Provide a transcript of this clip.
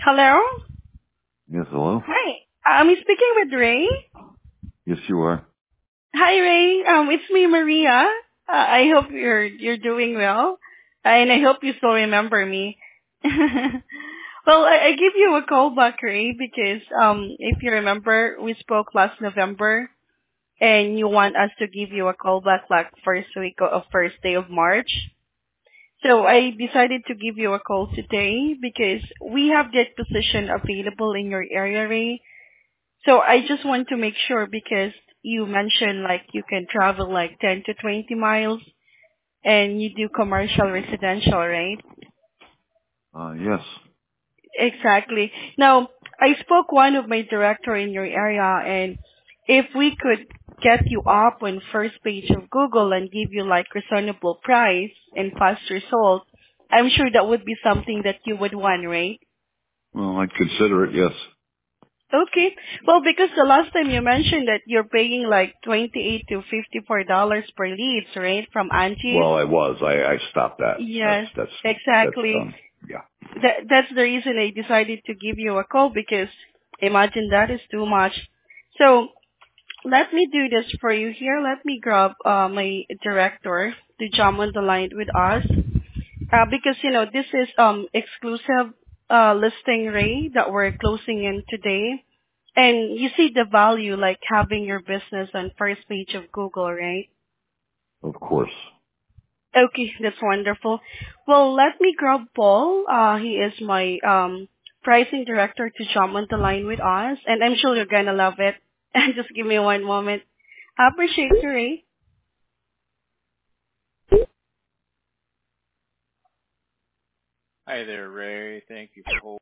Hello? Yes, hello? Hi. I'm speaking with Ray. Yes, you are. Hi, Ray. It's me, Maria. I hope you're doing well, and I hope you still remember me. Well, I give you a call back, Ray, because if you remember, we spoke last November, and you want us to give you a call back like first day of March. So I decided to give you a call today because we have that position available in your area, Ray. So I just want to make sure because you mentioned like you can travel like 10 to 20 miles and you do commercial residential, right? Yes. Exactly. Now, I spoke one of my director in your area and if we could get you up on first page of Google and give you like reasonable price and fast result, I'm sure that would be something that you would want, right? Well, I'd consider it, yes. Okay. Well, because the last time you mentioned that you're paying like 28 to $54 per leads, right, from Angie's? Well, I was. I stopped that. Yes, That's exactly. done. Yeah. That's the reason I decided to give you a call because imagine that is too much. So let me do this for you here. Let me grab my director to jump on the line with us because you know this is exclusive listing, Ray, that we're closing in today. And you see the value like having your business on first page of Google, right? Of course. Okay, that's wonderful. Well, let me grab Paul. He is my pricing director to jump on the line with us, and I'm sure you're gonna love it. And just give me one moment. I appreciate you, Ray. Hi there, Ray. Thank you for holding.